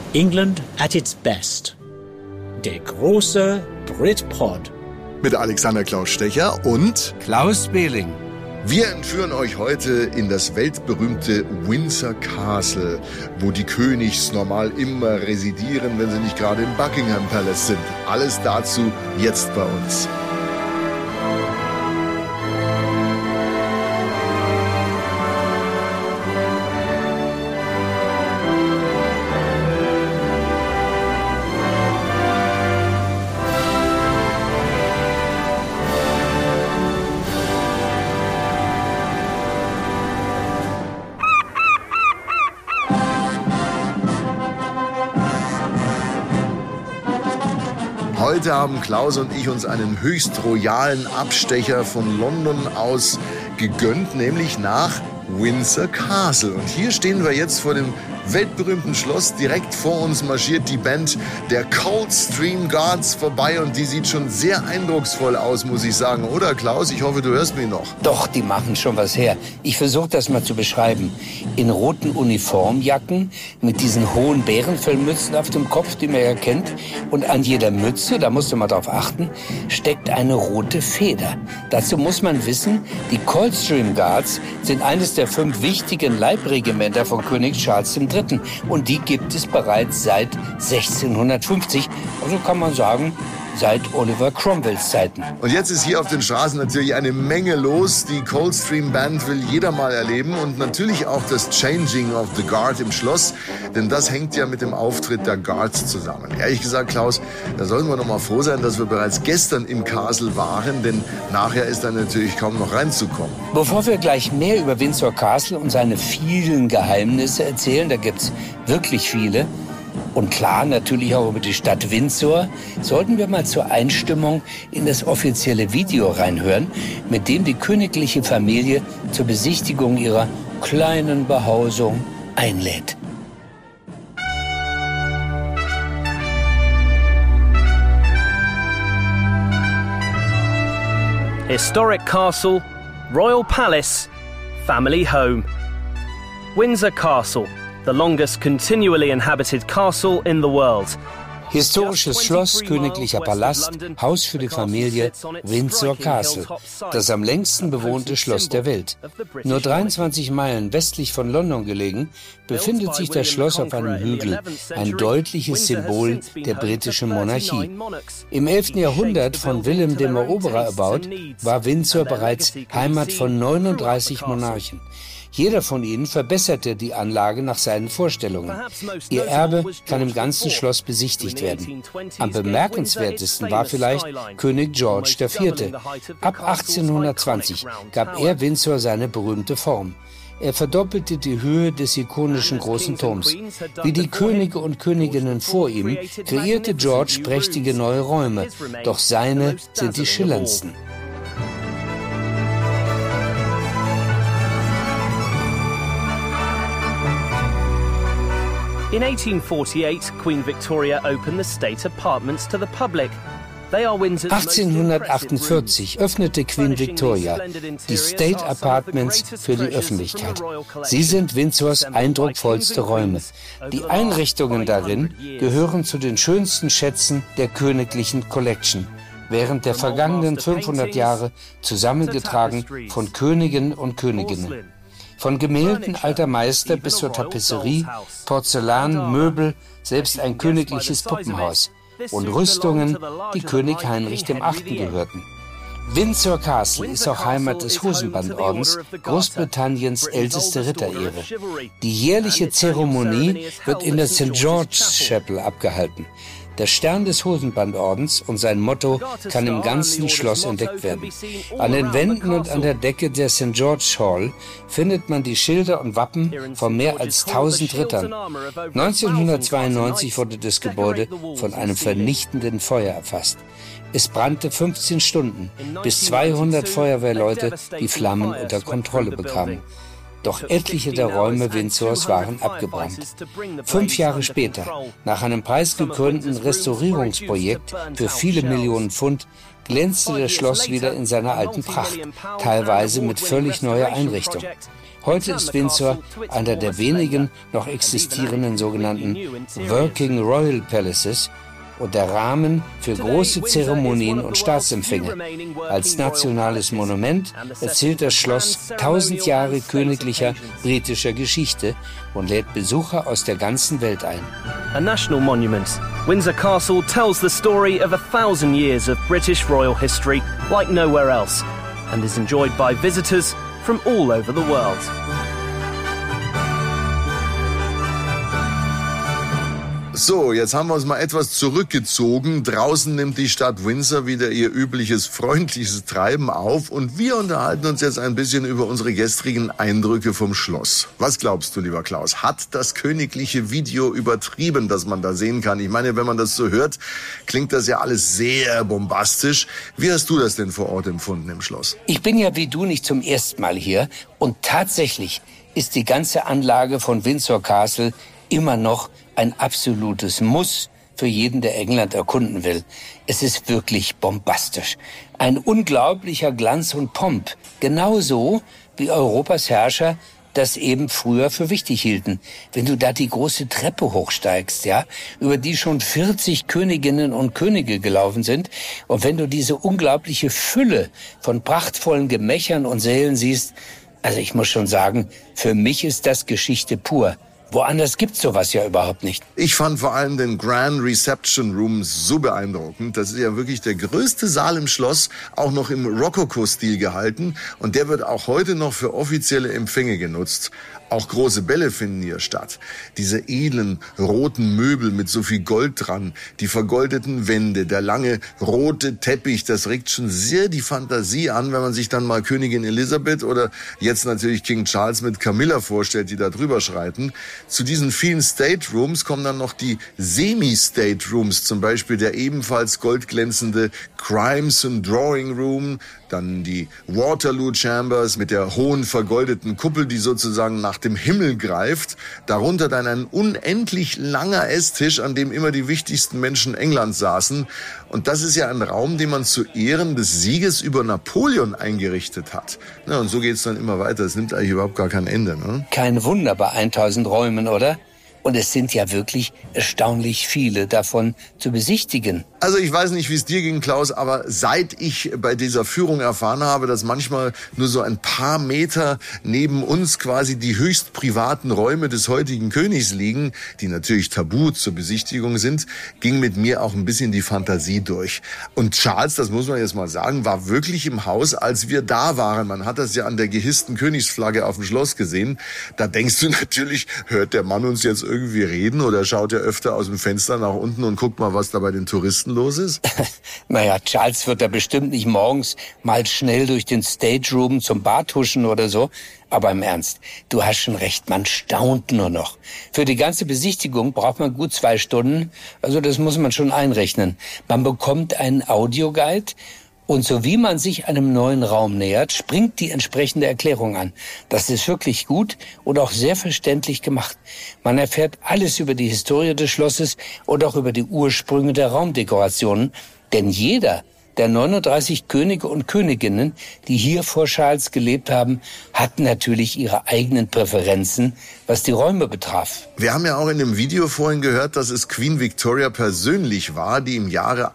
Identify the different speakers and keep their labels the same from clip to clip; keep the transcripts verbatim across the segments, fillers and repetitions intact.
Speaker 1: England at its best. Der große Britpod.
Speaker 2: Mit Alexander Klaus Stecher und
Speaker 3: Klaus Behling.
Speaker 2: Wir entführen euch heute in das weltberühmte Windsor Castle, wo die Königs normal immer residieren, wenn sie nicht gerade im Buckingham Palace sind. Alles dazu jetzt bei uns. Heute haben Klaus und ich uns einen höchst royalen Abstecher von London aus gegönnt, nämlich nach Windsor Castle. Und hier stehen wir jetzt vor dem weltberühmten Schloss. Direkt vor uns marschiert die Band der Coldstream Guards vorbei und die sieht schon sehr eindrucksvoll aus, muss ich sagen. Oder Klaus? Ich hoffe, du hörst mich noch.
Speaker 3: Doch, die machen schon was her. Ich versuche das mal zu beschreiben. In roten Uniformjacken mit diesen hohen Bärenfellmützen auf dem Kopf, die man ja kennt. Und an jeder Mütze, da musst du mal drauf achten, steckt eine rote Feder. Dazu muss man wissen, die Coldstream Guards sind eines der fünf wichtigen Leibregimenter von König Charles der Dritte. Und die gibt es bereits seit sechzehnhundertfünfzig. Also kann man sagen, seit Oliver Cromwells Zeiten.
Speaker 2: Und jetzt ist hier auf den Straßen natürlich eine Menge los. Die Coldstream Band will jeder mal erleben und natürlich auch das Changing of the Guard im Schloss, denn das hängt ja mit dem Auftritt der Guards zusammen. Ehrlich gesagt, Klaus, da sollten wir noch mal froh sein, dass wir bereits gestern im Castle waren, denn nachher ist dann natürlich kaum noch reinzukommen.
Speaker 3: Bevor wir gleich mehr über Windsor Castle und seine vielen Geheimnisse erzählen, da gibt's wirklich viele, und klar, natürlich auch über die Stadt Windsor, sollten wir mal zur Einstimmung in das offizielle Video reinhören, mit dem die königliche Familie zur Besichtigung ihrer kleinen Behausung einlädt.
Speaker 4: Historic Castle, Royal Palace, Family Home. Windsor Castle, the longest continually inhabited castle in the world.
Speaker 3: Historisches Schloss, königlicher Palast, Haus für die Familie, Windsor Castle, das am längsten bewohnte Schloss der Welt. Nur dreiundzwanzig Meilen westlich von London gelegen, befindet sich das Schloss auf einem Hügel, ein deutliches Symbol der britischen Monarchie. Im elften Jahrhundert von Wilhelm dem Eroberer erbaut, war Windsor bereits Heimat von neununddreißig Monarchen. Jeder von ihnen verbesserte die Anlage nach seinen Vorstellungen. Ihr Erbe kann im ganzen Schloss besichtigt werden. Am bemerkenswertesten war vielleicht König George der Vierte. Ab achtzehnhundertzwanzig gab er Windsor seine berühmte Form. Er verdoppelte die Höhe des ikonischen großen Turms. Wie die Könige und Königinnen vor ihm kreierte George prächtige neue Räume, doch seine sind die schillerndsten.
Speaker 4: In eighteen forty-eight, Queen Victoria opened the state apartments to the public. They are Windsor's
Speaker 3: achtzehnhundertachtundvierzig öffnete Queen Victoria die State Apartments für die Öffentlichkeit. Sie sind Windsors eindrucksvollste Räume. Die Einrichtungen darin gehören zu den schönsten Schätzen der königlichen Collection, während der vergangenen fünfhundert Jahre zusammengetragen von Königen und Königinnen. Von Gemälden alter Meister bis zur Tapisserie, Porzellan, Möbel, selbst ein königliches Puppenhaus und Rüstungen, die König Heinrich der Achte gehörten. Windsor Castle ist auch Heimat des Hosenbandordens, Großbritanniens älteste Ritterehre. Die jährliche Zeremonie wird in der Saint George's Chapel abgehalten. Der Stern des Hosenbandordens und sein Motto kann im ganzen Schloss entdeckt werden. An den Wänden und an der Decke der Saint George's Hall findet man die Schilder und Wappen von mehr als tausend Rittern. neunzehnhundertzweiundneunzig wurde das Gebäude von einem vernichtenden Feuer erfasst. Es brannte fünfzehn Stunden, bis zweihundert Feuerwehrleute die Flammen unter Kontrolle bekamen. Doch etliche der Räume Windsors waren abgebrannt. Fünf Jahre später, nach einem preisgekrönten Restaurierungsprojekt für viele Millionen Pfund, glänzte das Schloss wieder in seiner alten Pracht, teilweise mit völlig neuer Einrichtung. Heute ist Windsor einer der wenigen noch existierenden sogenannten Working Royal Palaces und der Rahmen für große Zeremonien und Staatsempfänge. Als nationales Monument erzählt das Schloss tausend Jahre königlicher britischer Geschichte und lädt Besucher aus der ganzen Welt ein.
Speaker 4: A national monument, Windsor Castle tells the story of a thousand years of British royal history like nowhere else and is enjoyed by visitors from all over the world.
Speaker 2: So, jetzt haben wir uns mal etwas zurückgezogen. Draußen nimmt die Stadt Windsor wieder ihr übliches freundliches Treiben auf und wir unterhalten uns jetzt ein bisschen über unsere gestrigen Eindrücke vom Schloss. Was glaubst du, lieber Klaus? Hat das königliche Video übertrieben, das man da sehen kann? Ich meine, wenn man das so hört, klingt das ja alles sehr bombastisch. Wie hast du das denn vor Ort empfunden im Schloss?
Speaker 3: Ich bin ja wie du nicht zum ersten Mal hier und tatsächlich ist die ganze Anlage von Windsor Castle immer noch ein absolutes Muss für jeden, der England erkunden will. Es ist wirklich bombastisch. Ein unglaublicher Glanz und Pomp. Genauso wie Europas Herrscher das eben früher für wichtig hielten. Wenn du da die große Treppe hochsteigst, ja, über die schon vierzig Königinnen und Könige gelaufen sind, und wenn du diese unglaubliche Fülle von prachtvollen Gemächern und Sälen siehst, also ich muss schon sagen, für mich ist das Geschichte pur. Woanders gibt's sowas ja überhaupt nicht.
Speaker 2: Ich fand vor allem den Grand Reception Room so beeindruckend. Das ist ja wirklich der größte Saal im Schloss, auch noch im Rokoko-Stil gehalten. Und der wird auch heute noch für offizielle Empfänge genutzt. Auch große Bälle finden hier statt. Diese edlen, roten Möbel mit so viel Gold dran, die vergoldeten Wände, der lange rote Teppich, das regt schon sehr die Fantasie an, wenn man sich dann mal Königin Elisabeth oder jetzt natürlich King Charles mit Camilla vorstellt, die da drüber schreiten. Zu diesen vielen State Rooms kommen dann noch die Semi-State Rooms, zum Beispiel der ebenfalls goldglänzende Crimson Drawing Room, dann die Waterloo Chambers mit der hohen vergoldeten Kuppel, die sozusagen nach dem Himmel greift. Darunter dann ein unendlich langer Esstisch, an dem immer die wichtigsten Menschen Englands saßen. Und das ist ja ein Raum, den man zu Ehren des Sieges über Napoleon eingerichtet hat. Na, und so geht's dann immer weiter. Es nimmt eigentlich überhaupt gar kein Ende, ne?
Speaker 3: Kein Wunder bei tausend Räumen, oder? Und es sind ja wirklich erstaunlich viele davon zu besichtigen.
Speaker 2: Also ich weiß nicht, wie es dir ging, Klaus, aber seit ich bei dieser Führung erfahren habe, dass manchmal nur so ein paar Meter neben uns quasi die höchst privaten Räume des heutigen Königs liegen, die natürlich tabu zur Besichtigung sind, ging mit mir auch ein bisschen die Fantasie durch. Und Charles, das muss man jetzt mal sagen, war wirklich im Haus, als wir da waren. Man hat das ja an der gehissten Königsflagge auf dem Schloss gesehen. Da denkst du natürlich, hört der Mann uns jetzt irgendwie reden oder schaut er öfter aus dem Fenster nach unten und guckt mal, was da bei den Touristen los ist?
Speaker 3: Naja, Charles wird da bestimmt nicht morgens mal schnell durch den Stage Room zum Bad huschen oder so. Aber im Ernst, du hast schon recht, man staunt nur noch. Für die ganze Besichtigung braucht man gut zwei Stunden. Also das muss man schon einrechnen. Man bekommt einen Audioguide. Und so wie man sich einem neuen Raum nähert, springt die entsprechende Erklärung an. Das ist wirklich gut und auch sehr verständlich gemacht. Man erfährt alles über die Historie des Schlosses und auch über die Ursprünge der Raumdekorationen. Denn jeder der neununddreißig Könige und Königinnen, die hier vor Charles gelebt haben, hatten natürlich ihre eigenen Präferenzen, was die Räume betraf.
Speaker 2: Wir haben ja auch in dem Video vorhin gehört, dass es Queen Victoria persönlich war, die im Jahre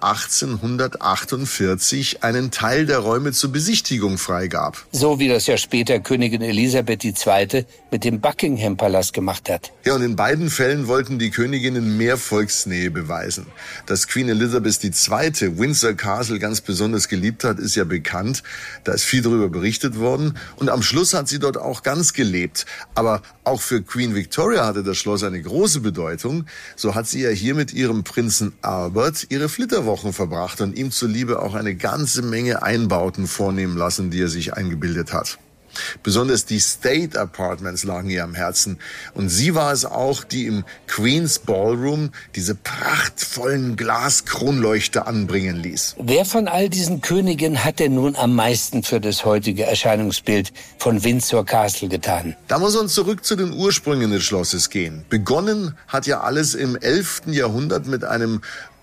Speaker 2: achtzehnhundertachtundvierzig einen Teil der Räume zur Besichtigung freigab.
Speaker 3: So wie das ja später Königin Elisabeth die Zweite mit dem Buckingham-Palast gemacht hat.
Speaker 2: Ja, und in beiden Fällen wollten die Königinnen mehr Volksnähe beweisen. Dass Queen Elizabeth die Zweite Windsor Castle ganz besonders geliebt hat, ist ja bekannt. Da ist viel darüber berichtet worden. Und am Schluss hat sie dort auch ganz gelebt. Aber auch für Queen Victoria hatte das Schloss eine große Bedeutung. So hat sie ja hier mit ihrem Prinzen Albert ihre Flitterwochen verbracht und ihm zuliebe auch eine ganze Menge Einbauten vornehmen lassen, die er sich eingebildet hat. Besonders die State Apartments lagen ihr am Herzen. Und sie war es auch, die im Queen's Ballroom diese prachtvollen Glaskronleuchter anbringen ließ.
Speaker 3: Wer von all diesen Königen hat denn nun am meisten für das heutige Erscheinungsbild von Windsor Castle getan?
Speaker 2: Da muss man zurück zu den Ursprüngen des Schlosses gehen. Begonnen hat ja alles im elften Jahrhundert mit einem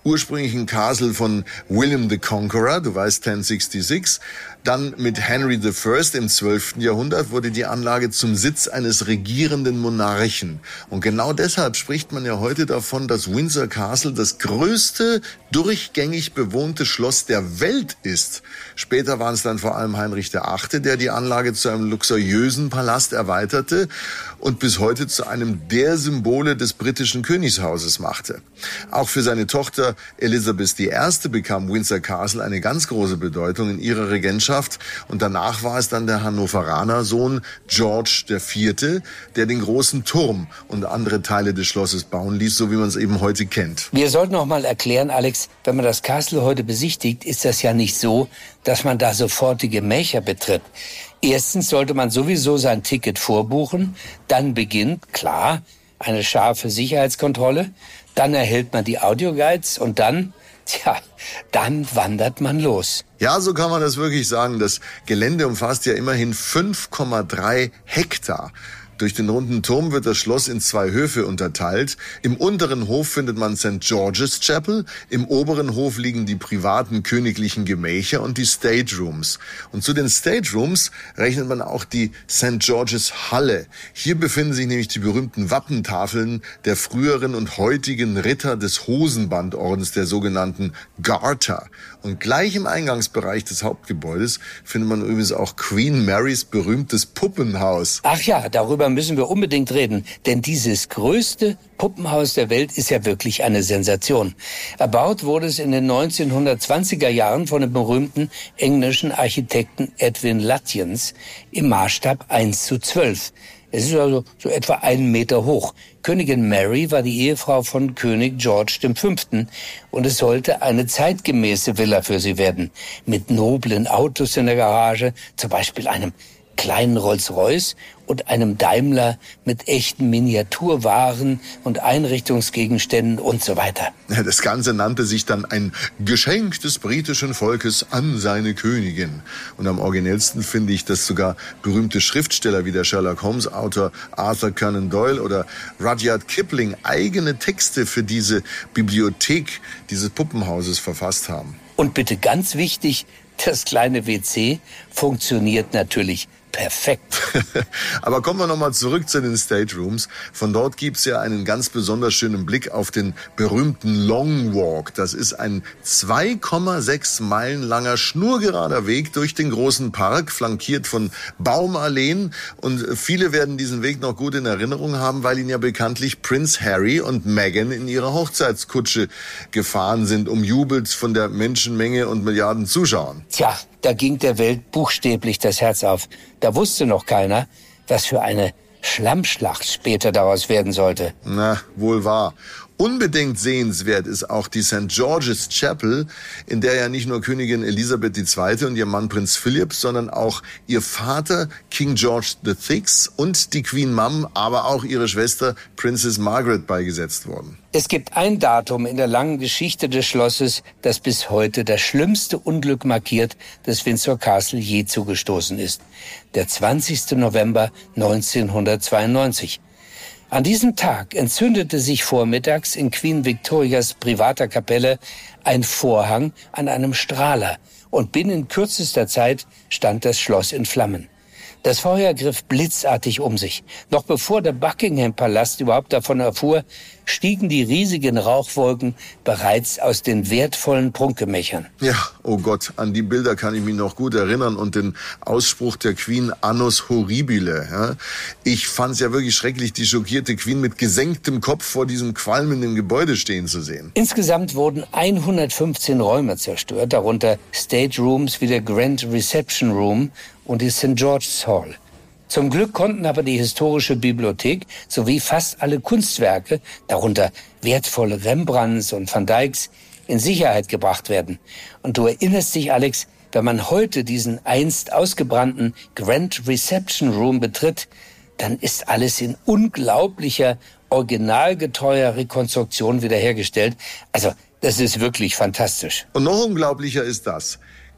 Speaker 2: ursprünglichen Castle von William the Conqueror, du weißt, zehn sechsundsechzig. Dann mit Henry the First im zwölften Jahrhundert wurde die Anlage zum Sitz eines regierenden Monarchen. Und genau deshalb spricht man ja heute davon, dass Windsor Castle das größte durchgängig bewohnte Schloss der Welt ist. Später waren es dann vor allem Heinrich der Achte, der die Anlage zu einem luxuriösen Palast erweiterte und bis heute zu einem der Symbole des britischen Königshauses machte. Auch für seine Tochter Elizabeth die Erste bekam Windsor Castle eine ganz große Bedeutung in ihrer Regentschaft. Und danach war es dann der Hannoveraner Sohn George der Vierte, der den großen Turm und andere Teile des Schlosses bauen ließ, so wie man es eben heute kennt.
Speaker 3: Wir sollten noch mal erklären, Alex, wenn man das Castle heute besichtigt, ist das ja nicht so, dass man da sofort die Gemächer betritt. Erstens sollte man sowieso sein Ticket vorbuchen, dann beginnt, klar, eine scharfe Sicherheitskontrolle, dann erhält man die Audioguides und dann, tja, dann wandert man los.
Speaker 2: Ja, so kann man das wirklich sagen. Das Gelände umfasst ja immerhin fünf Komma drei Hektar. Durch den runden Turm wird das Schloss in zwei Höfe unterteilt. Im unteren Hof findet man Sankt George's Chapel. Im oberen Hof liegen die privaten königlichen Gemächer und die State Rooms. Und zu den State Rooms rechnet man auch die Sankt George's Halle. Hier befinden sich nämlich die berühmten Wappentafeln der früheren und heutigen Ritter des Hosenbandordens, der sogenannten Garter. Und gleich im Eingangsbereich des Hauptgebäudes findet man übrigens auch Queen Marys berühmtes Puppenhaus.
Speaker 3: Ach ja, darüber müssen wir unbedingt reden, denn dieses größte Puppenhaus der Welt ist ja wirklich eine Sensation. Erbaut wurde es in den neunzehnhundertzwanziger Jahren von dem berühmten englischen Architekten Edwin Lutyens im Maßstab eins zu zwölf. Es ist also so etwa einen Meter hoch. Königin Mary war die Ehefrau von König George der Fünfte. Und es sollte eine zeitgemäße Villa für sie werden. Mit noblen Autos in der Garage, zum Beispiel einem kleinen Rolls-Royce und einem Daimler mit echten Miniaturwaren und Einrichtungsgegenständen und so weiter.
Speaker 2: Das Ganze nannte sich dann ein Geschenk des britischen Volkes an seine Königin. Und am originellsten finde ich, dass sogar berühmte Schriftsteller wie der Sherlock Holmes Autor Arthur Conan Doyle oder Rudyard Kipling eigene Texte für diese Bibliothek dieses Puppenhauses verfasst haben.
Speaker 3: Und bitte ganz wichtig, das kleine W C funktioniert natürlich perfekt.
Speaker 2: Aber kommen wir nochmal zurück zu den State Rooms. Von dort gibt's ja einen ganz besonders schönen Blick auf den berühmten Long Walk. Das ist ein zwei Komma sechs Meilen langer, schnurgerader Weg durch den großen Park, flankiert von Baumalleen. Und viele werden diesen Weg noch gut in Erinnerung haben, weil ihn ja bekanntlich Prinz Harry und Meghan in ihrer Hochzeitskutsche gefahren sind, umjubelt von der Menschenmenge und Milliarden Zuschauern.
Speaker 3: Tja, da ging der Welt buchstäblich das Herz auf. Da wusste noch keiner, was für eine Schlammschlacht später daraus werden sollte.
Speaker 2: Na, wohl wahr. Unbedingt sehenswert ist auch die Sankt George's Chapel, in der ja nicht nur Königin Elisabeth die Zweite und ihr Mann Prinz Philipp, sondern auch ihr Vater King George the Sixth und die Queen Mum, aber auch ihre Schwester Princess Margaret beigesetzt wurden.
Speaker 3: Es gibt ein Datum in der langen Geschichte des Schlosses, das bis heute das schlimmste Unglück markiert, das Windsor Castle je zugestoßen ist. Der zwanzigsten November neunzehnhundertzweiundneunzig. An diesem Tag entzündete sich vormittags in Queen Victorias privater Kapelle ein Vorhang an einem Strahler und binnen kürzester Zeit stand das Schloss in Flammen. Das Feuer griff blitzartig um sich. Noch bevor der Buckingham-Palast überhaupt davon erfuhr, stiegen die riesigen Rauchwolken bereits aus den wertvollen Prunkgemächern.
Speaker 2: Ja, oh Gott, an die Bilder kann ich mich noch gut erinnern und den Ausspruch der Queen Annus Horribile. Ja. Ich fand's ja wirklich schrecklich, die schockierte Queen mit gesenktem Kopf vor diesem qualmenden Gebäude stehen zu sehen.
Speaker 3: Insgesamt wurden hundertfünfzehn Räume zerstört, darunter State Rooms wie der Grand Reception Room und die Sankt George's Hall. Zum Glück konnten aber die historische Bibliothek sowie fast alle Kunstwerke, darunter wertvolle Rembrandts und Van Dycks, in Sicherheit gebracht werden. Und du erinnerst dich, Alex, wenn man heute diesen einst ausgebrannten Grand Reception Room betritt, dann ist alles in unglaublicher, originalgetreuer Rekonstruktion wiederhergestellt. Also, das ist wirklich fantastisch.
Speaker 2: Und noch unglaublicher ist das.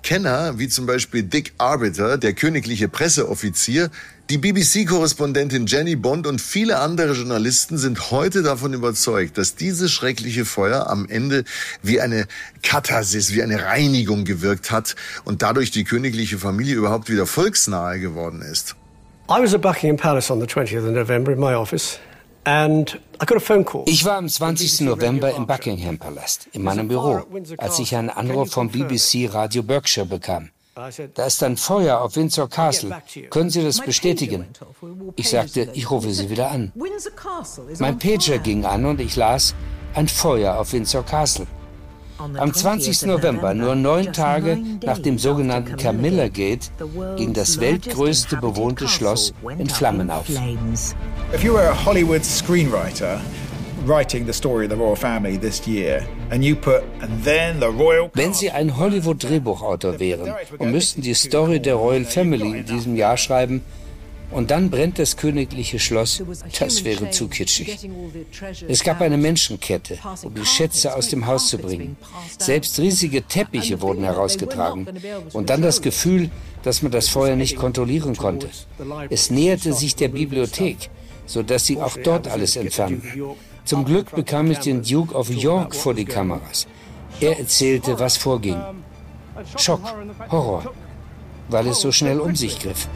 Speaker 2: Kenner, wie zum Beispiel Dick Arbiter, der königliche Presseoffizier, die B B C-Korrespondentin Jenny Bond und viele andere Journalisten sind heute davon überzeugt, dass dieses schreckliche Feuer am Ende wie eine Katharsis, wie eine Reinigung gewirkt hat und dadurch die königliche Familie überhaupt wieder volksnahe geworden ist.
Speaker 5: I was at Buckingham Palace on the twentieth of November in my office. And I got a phone call.
Speaker 3: Ich war am zwanzigsten November im Buckingham Palast, in meinem Büro, als ich einen Anruf vom B B C Radio Berkshire bekam. Da ist ein Feuer auf Windsor Castle. Können Sie das bestätigen? Ich sagte, ich rufe Sie wieder an. Mein Pager ging an und ich las, ein Feuer auf Windsor Castle. Am zwanzigsten November, nur neun Tage nach dem sogenannten Camilla Gate, ging das weltgrößte bewohnte Schloss in Flammen auf.
Speaker 6: If you were a Hollywood screenwriter writing the story of the royal family this year and you put and then the royal
Speaker 3: Wenn Sie ein Hollywood-Drehbuchautor wären und müssten die Story der Royal Family in diesem Jahr schreiben, und dann brennt das königliche Schloss, das wäre zu kitschig. Es gab eine Menschenkette, um die Schätze aus dem Haus zu bringen. Selbst riesige Teppiche wurden herausgetragen. Und dann das Gefühl, dass man das Feuer nicht kontrollieren konnte. Es näherte sich der Bibliothek, sodass sie auch dort alles entfernten. Zum Glück bekam ich den Duke of York vor die Kameras. Er erzählte, was vorging. Schock, Horror, weil es so schnell um sich griff.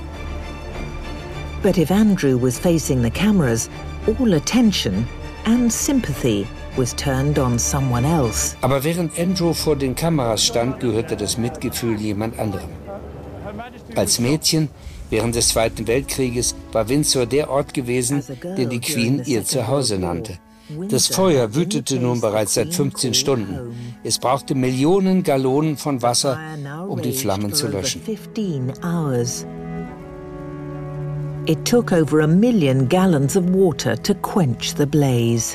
Speaker 7: But if Andrew was facing the cameras, all attention and sympathy was turned on someone else.
Speaker 3: Aber während Andrew vor den Kameras stand, gehörte das Mitgefühl jemand anderem. Als Mädchen während des Zweiten Weltkrieges war Windsor der Ort gewesen, den die Queen ihr Zuhause nannte. Das Feuer wütete nun bereits seit fünfzehn Stunden. Es brauchte Millionen Gallonen von Wasser, um die Flammen zu löschen.
Speaker 7: It took over a million gallons of water to quench the blaze.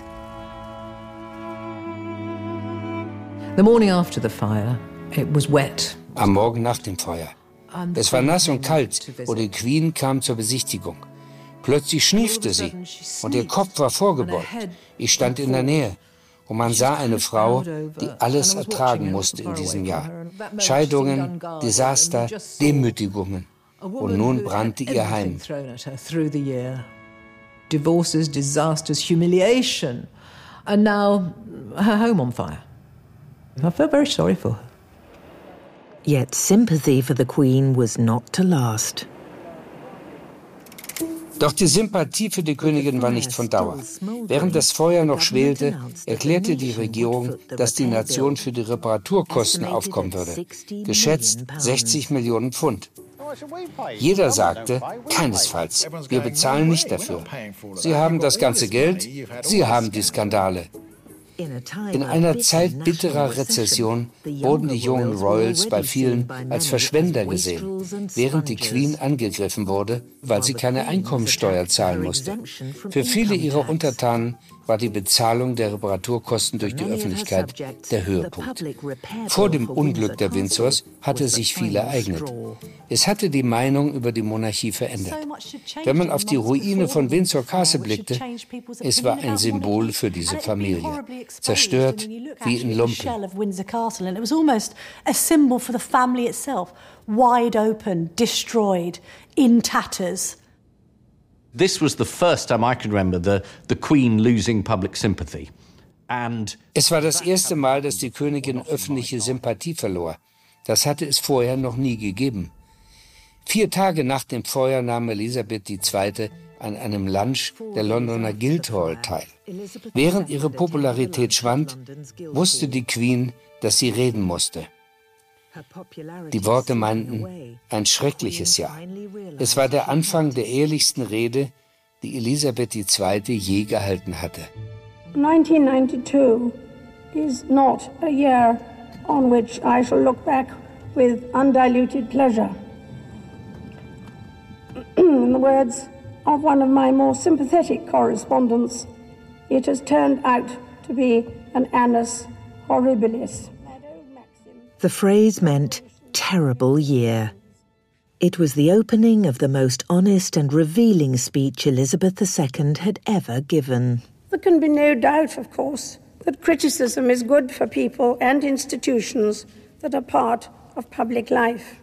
Speaker 8: The morning after the fire, it was wet.
Speaker 3: Am Morgen nach dem Feuer. Es war nass und kalt und die Queen kam zur Besichtigung. Plötzlich schniefte sie und ihr Kopf war vorgebeugt. Ich stand in der Nähe und man sah eine Frau, die alles ertragen musste in diesem Jahr. Scheidungen, Desaster, Demütigungen. Und nun brannte ihr Heim.
Speaker 8: Divorces, disasters, humiliation. And now her home on fire. I felt very sorry for her.
Speaker 7: Yet sympathy for the Queen was not to last.
Speaker 3: Doch die Sympathie für die Königin war nicht von Dauer. Während das Feuer noch schwelte, erklärte die Regierung, dass die Nation für die Reparaturkosten aufkommen würde. Geschätzt sechzig Millionen Pfund. Jeder sagte, keinesfalls, wir bezahlen nicht dafür. Sie haben das ganze Geld, Sie haben die Skandale. In einer Zeit bitterer Rezession wurden die jungen Royals bei vielen als Verschwender gesehen, während die Queen angegriffen wurde, weil sie keine Einkommensteuer zahlen musste. Für viele ihrer Untertanen war die Bezahlung der Reparaturkosten durch die Öffentlichkeit der Höhepunkt. Vor dem Unglück der Windsors hatte sich viel ereignet. Es hatte die Meinung über die Monarchie verändert. Wenn man auf die Ruine von Windsor Castle blickte, es war ein Symbol für diese Familie. Zerstört wie in Lumpen.
Speaker 9: This was the first time I can remember the, the Queen losing public sympathy. And
Speaker 3: es war das erste Mal, dass die Königin öffentliche Sympathie verlor. Das hatte es vorher noch nie gegeben. Vier Tage nach dem Feuer nahm Elisabeth die Zweite an einem Lunch der Londoner Guildhall teil. Während ihre Popularität schwand, wusste die Queen, dass sie reden musste. Die Worte meinten ein schreckliches Jahr. Es war der Anfang der ehrlichsten Rede, die Elisabeth die Zweite je gehalten hatte.
Speaker 10: nineteen ninety-two is not a year on which I shall look back with undiluted pleasure. In the words of one of my more sympathetic correspondents, it has turned out to be an annus horribilis.
Speaker 7: The phrase meant terrible year. It was the opening of the most honest and revealing speech Elizabeth the Second had ever given.
Speaker 10: There can be no doubt, of course, that criticism is good for people and institutions that are part of public life.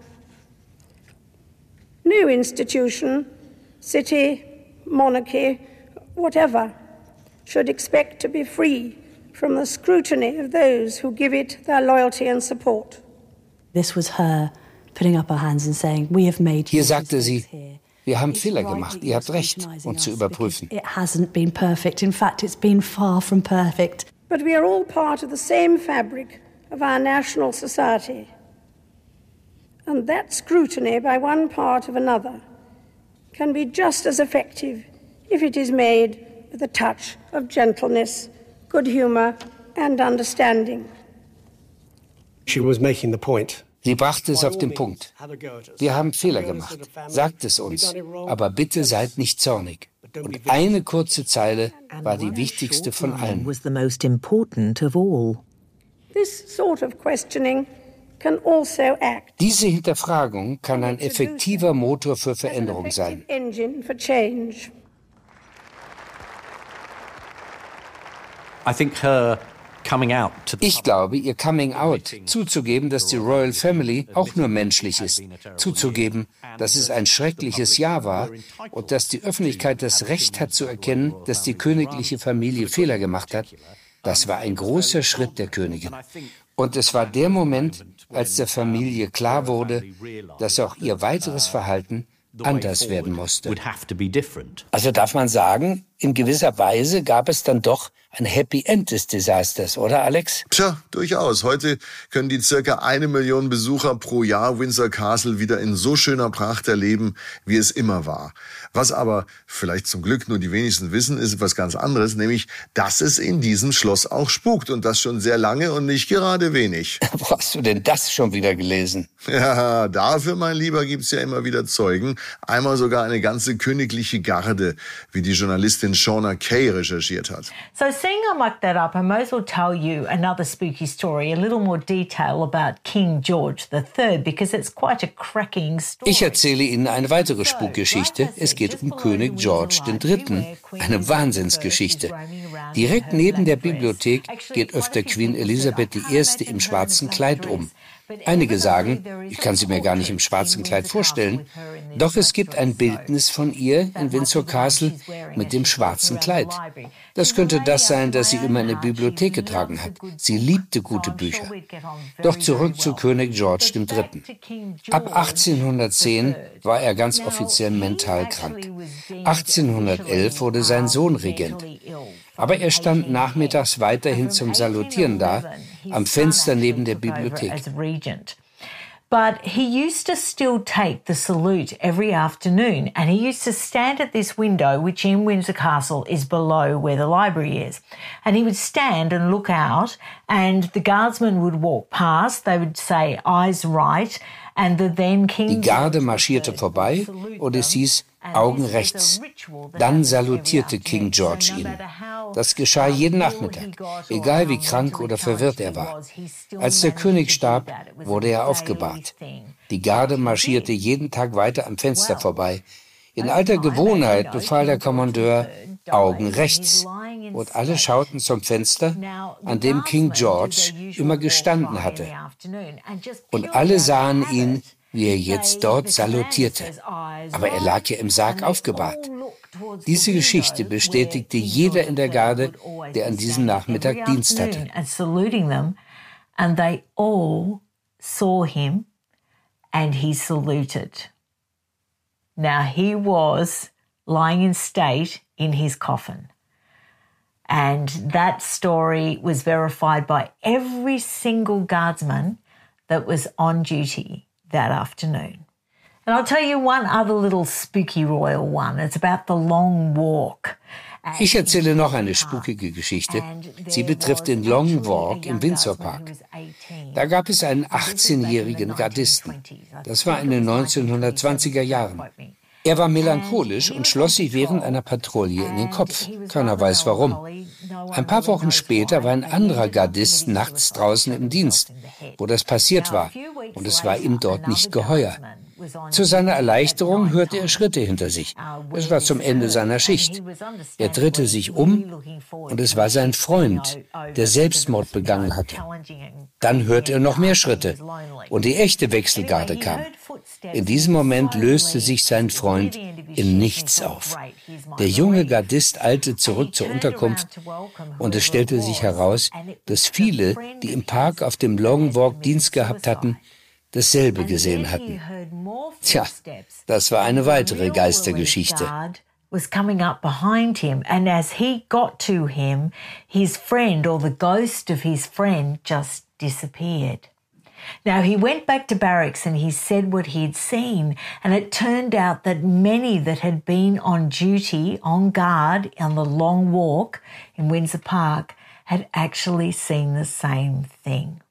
Speaker 10: No institution, city, monarchy, whatever, should expect to be free from the scrutiny of those who give it their loyalty and support.
Speaker 11: This was her putting up her hands and saying, we have made
Speaker 3: Hier sagte sie, wir haben Fehler gemacht, ihr habt Recht, uns zu überprüfen.
Speaker 11: It hasn't been perfect. In fact, it's been far from perfect.
Speaker 10: But we are all part of the same fabric of our national society. And that scrutiny by one part of another can be just as effective if it is made with a touch of gentleness, good humor and understanding.
Speaker 5: She was making the point.
Speaker 3: Sie brachte es auf den Punkt. Wir haben Fehler gemacht. Sagt es uns. Aber bitte seid nicht zornig. Und eine kurze Zeile war die wichtigste von allen.
Speaker 7: Was the most important of all.
Speaker 10: This sort of questioning can also act.
Speaker 3: Diese Hinterfragung kann ein effektiver Motor für Veränderung sein.
Speaker 10: Engine for change.
Speaker 9: I think her coming out to the
Speaker 3: Ich glaube, ihr Coming Out, zuzugeben, dass die Royal Family auch nur menschlich ist, zuzugeben, dass es ein schreckliches Jahr war und dass die Öffentlichkeit das Recht hat zu erkennen, dass die königliche Familie Fehler gemacht hat, das war ein großer Schritt der Königin. Und es war der Moment, als der Familie klar wurde, dass auch ihr weiteres Verhalten anders werden musste. Also darf man sagen, in gewisser Weise gab es dann doch ein Happy End des Desasters, oder Alex?
Speaker 2: Tja, durchaus. Heute können die circa eine Million Besucher pro Jahr Windsor Castle wieder in so schöner Pracht erleben, wie es immer war. Was aber vielleicht zum Glück nur die wenigsten wissen, ist etwas ganz anderes, nämlich, dass es in diesem Schloss auch spukt und das schon sehr lange und nicht gerade wenig.
Speaker 3: Wo hast du denn das schon wieder gelesen?
Speaker 2: Ja, dafür, mein Lieber, gibt's ja immer wieder Zeugen. Einmal sogar eine ganze königliche Garde, wie die Journalistin Shauna Kay recherchiert hat.
Speaker 12: So seeing I mucked that up, I may as well tell you another spooky story, a little more detail about King George the Third, because it's quite a cracking story.
Speaker 3: Ich erzähle Ihnen eine weitere Spukgeschichte. Es geht um König George der Dritte. Eine Wahnsinnsgeschichte. Direkt neben der Bibliothek geht öfter Queen Elizabeth die Erste im schwarzen Kleid um. Einige sagen, ich kann sie mir gar nicht im schwarzen Kleid vorstellen, doch es gibt ein Bildnis von ihr in Windsor Castle mit dem schwarzen Kleid. Das könnte das sein, das sie immer in der Bibliothek getragen hat. Sie liebte gute Bücher. Doch zurück zu König George der Dritte. Ab achtzehnhundertzehn war er ganz offiziell mental krank. achtzehnhundertelf wurde sein Sohn Regent. Aber er stand nachmittags weiterhin zum Salutieren da, am Fenster neben der Bibliothek.
Speaker 12: But he used to still take the salute every afternoon, and he used to stand at this window, which in Windsor Castle is below where the library is. And he would stand and look out, and the guardsmen would walk past. They would say, "Eyes right," and the then King.
Speaker 3: Die Garde marschierte vorbei und es hieß Augen rechts. Dann salutierte King George ihn. Das geschah jeden Nachmittag, egal wie krank oder verwirrt er war. Als der König starb, wurde er aufgebahrt. Die Garde marschierte jeden Tag weiter am Fenster vorbei. In alter Gewohnheit befahl der Kommandeur Augen rechts. Und alle schauten zum Fenster, an dem King George immer gestanden hatte. Und alle sahen ihn, wie er jetzt dort salutierte. Aber er lag ja im Sarg aufgebahrt. Diese Geschichte bestätigte jeder in der Garde, der an diesem Nachmittag Dienst hatte.
Speaker 12: And they all saw him and he saluted. Now he was lying in state in his coffin. And that story was verified by every single guardsman that was on duty that afternoon. And I'll tell you one other little spooky royal one. It's about the Long Walk.
Speaker 3: Ich erzähle noch eine spukige Geschichte. Sie betrifft den Long Walk im Windsor Park. Da gab es einen achtzehnjährigen Gardisten. Das war in den neunzehnhundertzwanziger Jahren. Er war melancholisch und schloss sich während einer Patrouille in den Kopf. Keiner weiß warum. Ein paar Wochen später war ein anderer Gardist nachts draußen im Dienst, wo das passiert war. Und es war ihm dort nicht geheuer. Zu seiner Erleichterung hörte er Schritte hinter sich. Es war zum Ende seiner Schicht. Er drehte sich um und es war sein Freund, der Selbstmord begangen hatte. Dann hörte er noch mehr Schritte und die echte Wechselgarde kam. In diesem Moment löste sich sein Freund in nichts auf. Der junge Gardist eilte zurück zur Unterkunft und es stellte sich heraus, dass viele, die im Park auf dem Long Walk Dienst gehabt hatten, dasselbe gesehen hatten. Tja, das war eine weitere Geistergeschichte.
Speaker 12: Was coming up behind him, and as he got to him, his friend or the ghost of his friend just disappeared. Now he went back to barracks and he said what he'd seen, and it turned out that many that had been on duty, on guard on the Long Walk in Windsor Park had actually seen the same thing.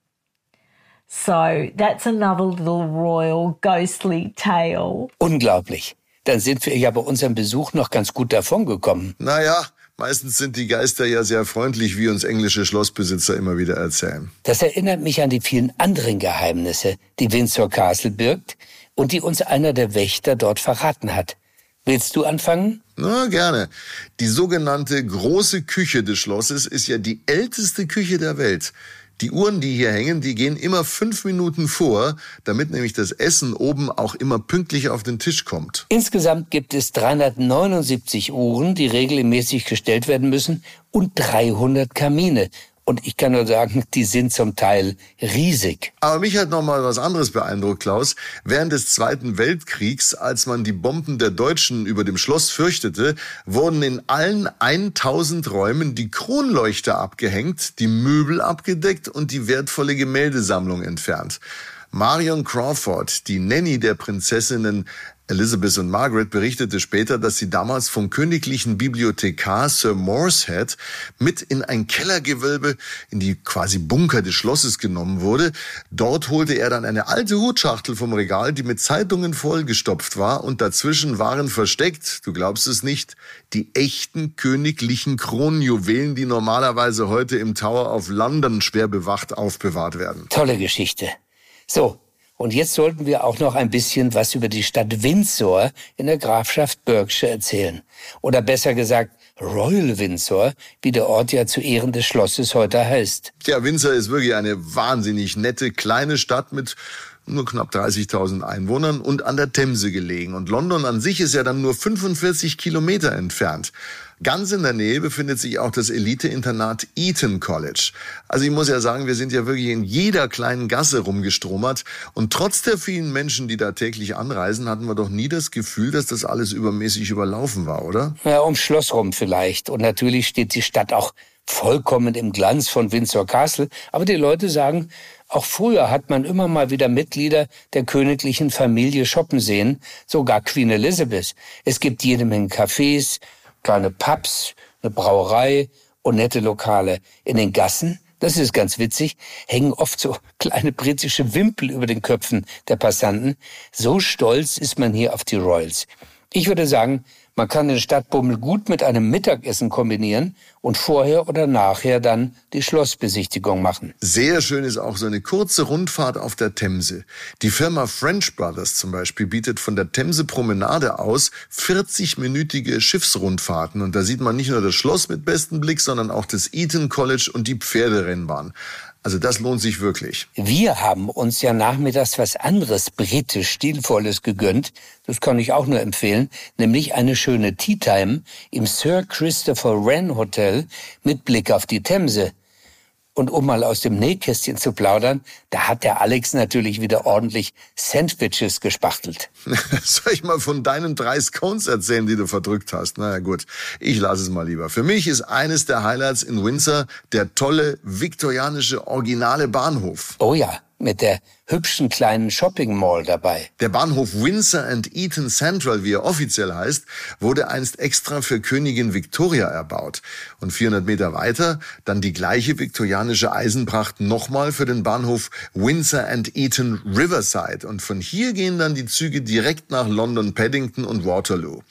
Speaker 12: So that's another little royal ghostly tale.
Speaker 3: Unglaublich. Dann sind wir ja bei unserem Besuch noch ganz gut davongekommen.
Speaker 2: Naja, meistens sind die Geister ja sehr freundlich, wie uns englische Schlossbesitzer immer wieder erzählen.
Speaker 3: Das erinnert mich an die vielen anderen Geheimnisse, die Windsor Castle birgt und die uns einer der Wächter dort verraten hat. Willst du anfangen?
Speaker 2: Na, gerne. Die sogenannte große Küche des Schlosses ist ja die älteste Küche der Welt. Die Uhren, die hier hängen, die gehen immer fünf Minuten vor, damit nämlich das Essen oben auch immer pünktlich auf den Tisch kommt.
Speaker 3: Insgesamt gibt es dreihundertneunundsiebzig Uhren, die regelmäßig gestellt werden müssen, und dreihundert Kamine. Und ich kann nur sagen, die sind zum Teil riesig.
Speaker 2: Aber mich hat noch mal was anderes beeindruckt, Klaus. Während des Zweiten Weltkriegs, als man die Bomben der Deutschen über dem Schloss fürchtete, wurden in allen tausend Räumen die Kronleuchter abgehängt, die Möbel abgedeckt und die wertvolle Gemäldesammlung entfernt. Marion Crawford, die Nanny der Prinzessinnen Elizabeth und Margaret, berichtete später, dass sie damals vom königlichen Bibliothekar Sir Morshead mit in ein Kellergewölbe, in die quasi Bunker des Schlosses genommen wurde. Dort holte er dann eine alte Hutschachtel vom Regal, die mit Zeitungen vollgestopft war, und dazwischen waren versteckt, du glaubst es nicht, die echten königlichen Kronjuwelen, die normalerweise heute im Tower of London schwer bewacht aufbewahrt werden.
Speaker 3: Tolle Geschichte. So. Und jetzt sollten wir auch noch ein bisschen was über die Stadt Windsor in der Grafschaft Berkshire erzählen. Oder besser gesagt, Royal Windsor, wie der Ort ja zu Ehren des Schlosses heute heißt.
Speaker 2: Tja, Windsor ist wirklich eine wahnsinnig nette, kleine Stadt mit nur knapp dreißigtausend Einwohnern und an der Themse gelegen. Und London an sich ist ja dann nur fünfundvierzig Kilometer entfernt. Ganz in der Nähe befindet sich auch das Elite-Internat Eton College. Also ich muss ja sagen, wir sind ja wirklich in jeder kleinen Gasse rumgestromert. Und trotz der vielen Menschen, die da täglich anreisen, hatten wir doch nie das Gefühl, dass das alles übermäßig überlaufen war, oder?
Speaker 3: Ja, ums Schloss rum vielleicht. Und natürlich steht die Stadt auch vollkommen im Glanz von Windsor Castle. Aber die Leute sagen, auch früher hat man immer mal wieder Mitglieder der königlichen Familie shoppen sehen, sogar Queen Elizabeth. Es gibt jede Menge Cafés, kleine Pubs, eine Brauerei und nette Lokale. In den Gassen, das ist ganz witzig, hängen oft so kleine britische Wimpel über den Köpfen der Passanten. So stolz ist man hier auf die Royals. Ich würde sagen, man kann den Stadtbummel gut mit einem Mittagessen kombinieren und vorher oder nachher dann die Schlossbesichtigung machen.
Speaker 2: Sehr schön ist auch so eine kurze Rundfahrt auf der Themse. Die Firma French Brothers zum Beispiel bietet von der Themse Promenade aus vierzig-minütige Schiffsrundfahrten. Und da sieht man nicht nur das Schloss mit bestem Blick, sondern auch das Eton College und die Pferderennbahn. Also das lohnt sich wirklich.
Speaker 3: Wir haben uns ja nachmittags was anderes britisch Stilvolles gegönnt. Das kann ich auch nur empfehlen. Nämlich eine schöne Tea Time im Sir Christopher Wren Hotel mit Blick auf die Themse. Und um mal aus dem Nähkästchen zu plaudern, da hat der Alex natürlich wieder ordentlich Sandwiches gespachtelt.
Speaker 2: Soll ich mal von deinen drei Scones erzählen, die du verdrückt hast? Na ja, gut, ich lasse es mal lieber. Für mich ist eines der Highlights in Windsor der tolle viktorianische originale Bahnhof.
Speaker 3: Oh ja, mit der hübschen kleinen Shopping Mall dabei.
Speaker 2: Der Bahnhof Windsor and Eton Central, wie er offiziell heißt, wurde einst extra für Königin Victoria erbaut. Und vierhundert Meter weiter dann die gleiche viktorianische Eisenpracht nochmal für den Bahnhof Windsor and Eton Riverside. Und von hier gehen dann die Züge direkt nach London, Paddington und Waterloo.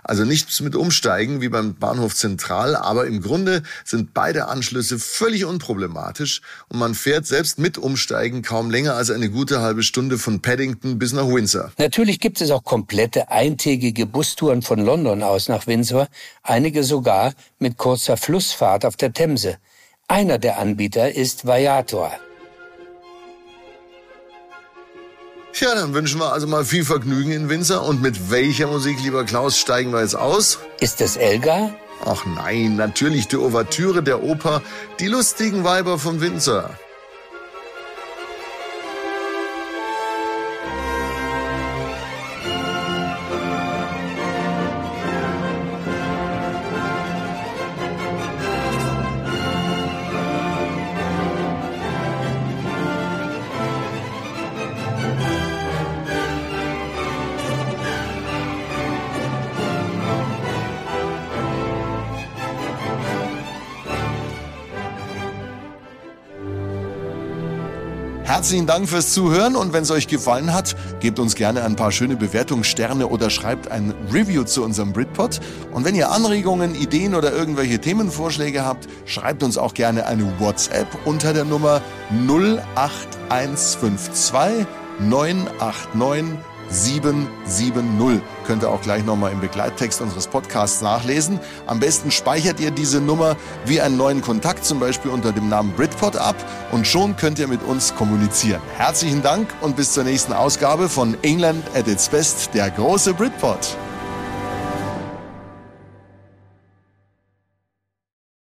Speaker 2: Also nichts mit Umsteigen wie beim Bahnhof Zentral, aber im Grunde sind beide Anschlüsse völlig unproblematisch und man fährt selbst mit Umsteigen kaum länger als eine gute halbe Stunde von Paddington bis nach Windsor.
Speaker 3: Natürlich gibt es auch komplette eintägige Bustouren von London aus nach Windsor, einige sogar mit kurzer Flussfahrt auf der Themse. Einer der Anbieter ist Viator.
Speaker 2: Ja, dann wünschen wir also mal viel Vergnügen in Windsor. Und mit welcher Musik, lieber Klaus, steigen wir jetzt aus?
Speaker 3: Ist es Elgar?
Speaker 2: Ach nein, natürlich die Ouvertüre der Oper Die lustigen Weiber von Windsor. Herzlichen Dank fürs Zuhören und wenn es euch gefallen hat, gebt uns gerne ein paar schöne Bewertungen, Sterne oder schreibt ein Review zu unserem Britpod. Und wenn ihr Anregungen, Ideen oder irgendwelche Themenvorschläge habt, schreibt uns auch gerne eine WhatsApp unter der Nummer null acht eins fünf zwei neun acht neun sieben sieben null. Könnt ihr auch gleich nochmal im Begleittext unseres Podcasts nachlesen. Am besten speichert ihr diese Nummer wie einen neuen Kontakt, zum Beispiel unter dem Namen Britpod ab und schon könnt ihr mit uns kommunizieren. Herzlichen Dank und bis zur nächsten Ausgabe von England at its Best, der große Britpod.